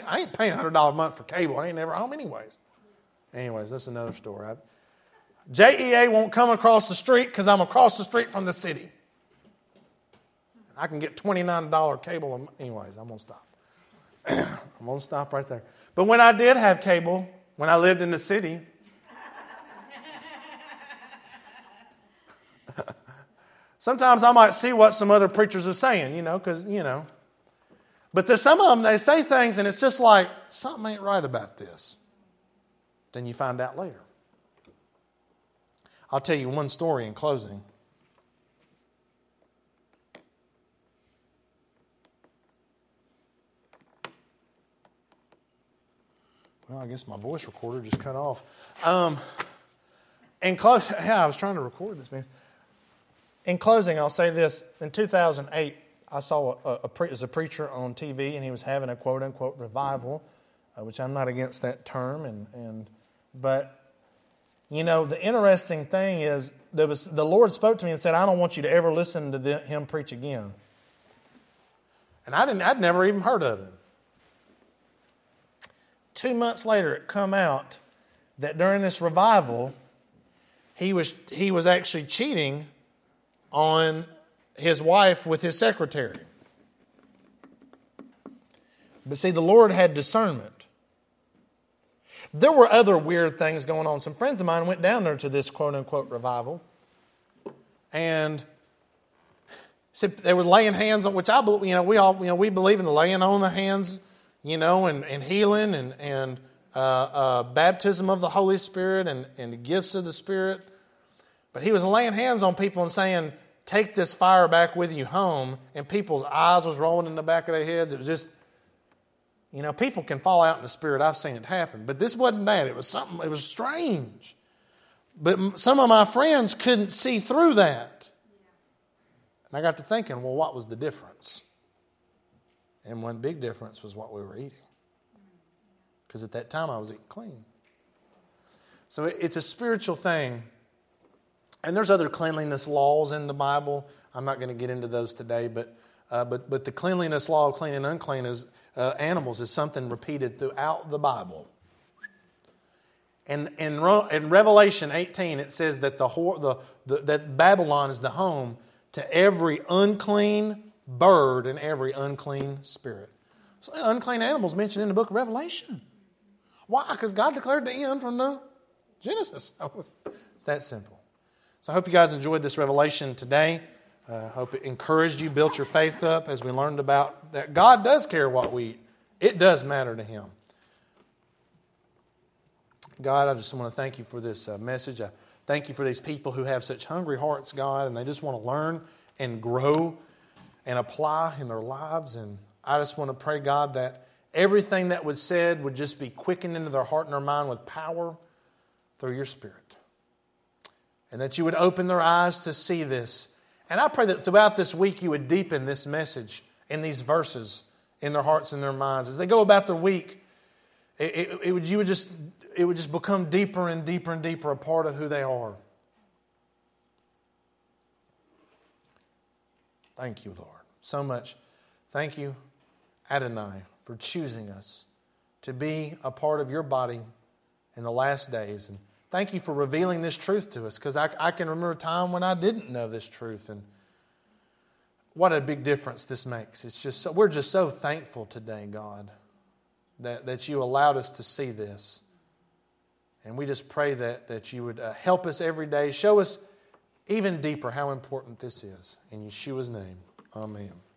I ain't paying $100 a month for cable. I ain't never home anyways. Anyways, that's another story. JEA won't come across the street because I'm across the street from the city. I can get $29 cable. Anyways, I'm going to stop. I'm going to stop right there. But when I did have cable, when I lived in the city, sometimes I might see what some other preachers are saying, because. But there's some of them, they say things and it's just like, something ain't right about this. Then you find out later. I'll tell you one story in closing. Well, I guess my voice recorder just cut off. I was trying to record this, man. In closing, I'll say this. In 2008, I saw a preacher on TV, and he was having a quote-unquote revival, which I'm not against that term. But the interesting thing is, the Lord spoke to me and said, I don't want you to ever listen to him preach again. And I'd never even heard of him. 2 months later, it come out that during this revival, he was actually cheating on his wife with his secretary. But see, the Lord had discernment. There were other weird things going on. Some friends of mine went down there to this quote-unquote revival. And said they were laying hands on, which we believe in the laying on the hands, and healing and baptism of the Holy Spirit and the gifts of the Spirit. But he was laying hands on people and saying, take this fire back with you home. And people's eyes was rolling in the back of their heads. It was just, people can fall out in the Spirit. I've seen it happen. But this wasn't that. It was something, it was strange. But some of my friends couldn't see through that. And I got to thinking, well, what was the difference? And one big difference was what we were eating. Because at that time I was eating clean. So it's a spiritual thing. And there's other cleanliness laws in the Bible. I'm not going to get into those today, but the cleanliness law of clean and unclean animals is something repeated throughout the Bible. And in Revelation 18, it says that that Babylon is the home to every unclean bird and every unclean spirit. So unclean animals mentioned in the book of Revelation. Why? Because God declared the end from the Genesis. It's that simple. So I hope you guys enjoyed this revelation today. I hope it encouraged you, built your faith up as we learned about that God does care what we eat. It does matter to Him. God, I just want to thank you for this message. I thank you for these people who have such hungry hearts, God, and they just want to learn and grow and apply in their lives. And I just want to pray, God, that everything that was said would just be quickened into their heart and their mind with power through your Spirit. And that you would open their eyes to see this. And I pray that throughout this week you would deepen this message in these verses in their hearts and their minds. As they go about their week, it would just become deeper and deeper and deeper a part of who they are. Thank you, Lord, so much. Thank you, Adonai, for choosing us to be a part of your body in the last days. And thank you for revealing this truth to us, because I can remember a time when I didn't know this truth, and what a big difference this makes. It's just we're just so thankful today, God, that you allowed us to see this. And we just pray that you would help us every day, show us even deeper how important this is. In Yeshua's name, amen.